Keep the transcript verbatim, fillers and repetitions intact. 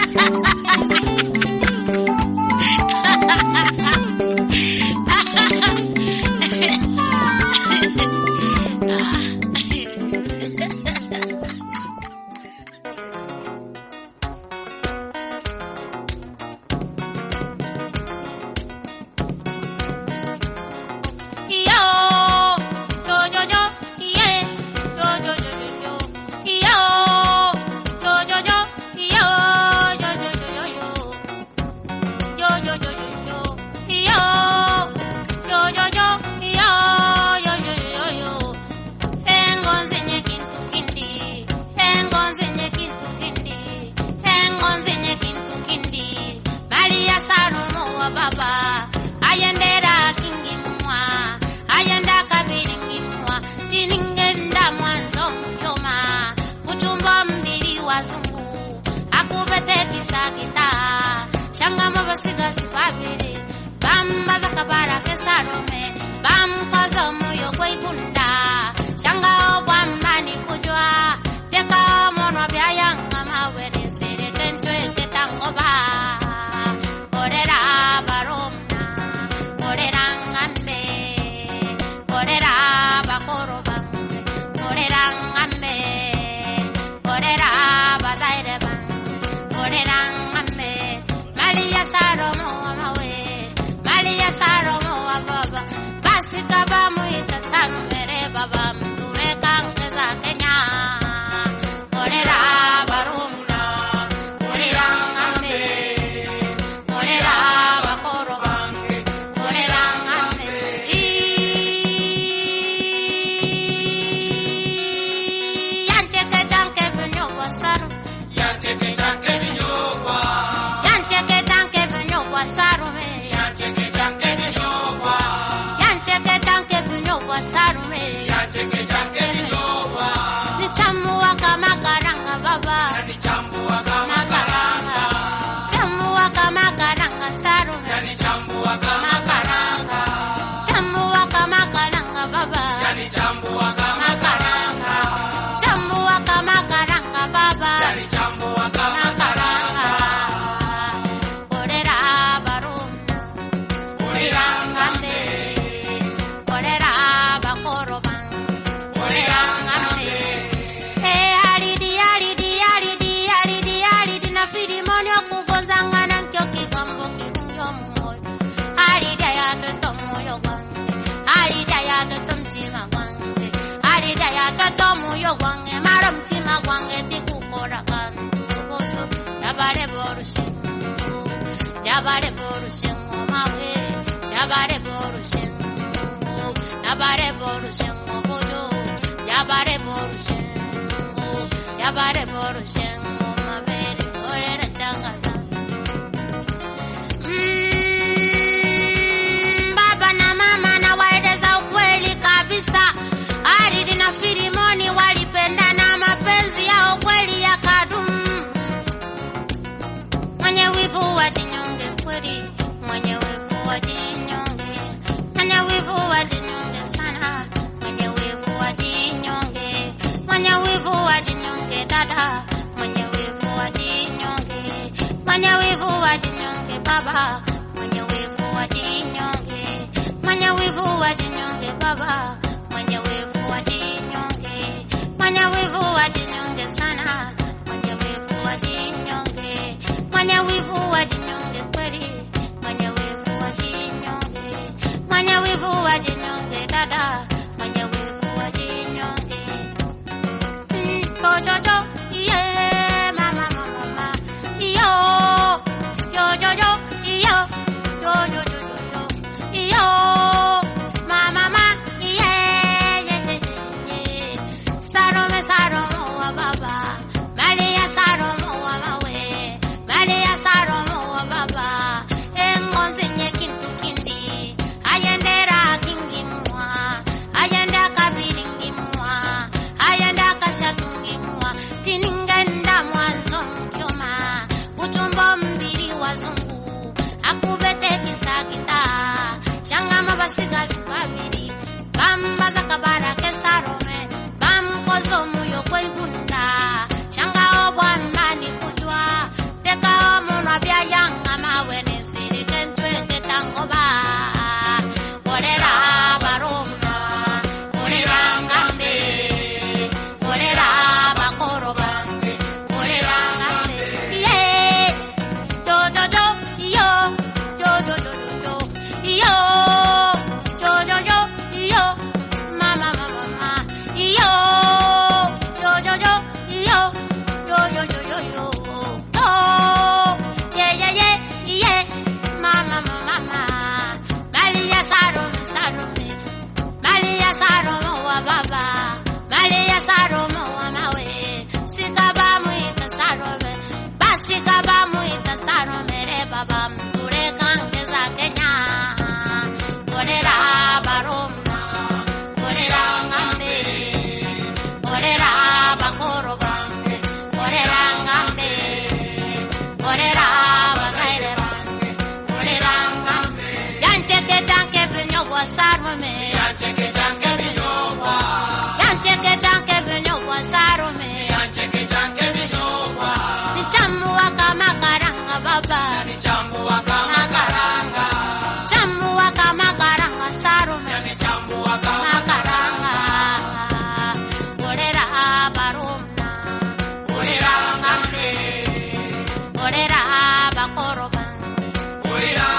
Somu yo kwa ibunda shanga obwa mani kujwa teka Malia Salome, Salome, Malia Salome wa baba, Malia Salome wa mawe, sikaba muita Salome, basi kaba muita Salome re baba, mture kange za Kenya, orera baroma, orera ngambe, orera bakoroba, orera ngambe, orera bazaire, orera ngambe, yancheke tanke binyo wa Salome, yancheke tanke binyo wa, yancheke tanke binyo wa Salome, yancheke tanke binyo wa, ni chamu wa kama karanga baba, ni chamu wa kama karanga, chamu wa kama karanga Salome, ni chamu wa kama karanga, orera barumna, orera ngambe, orera bakoroba, orera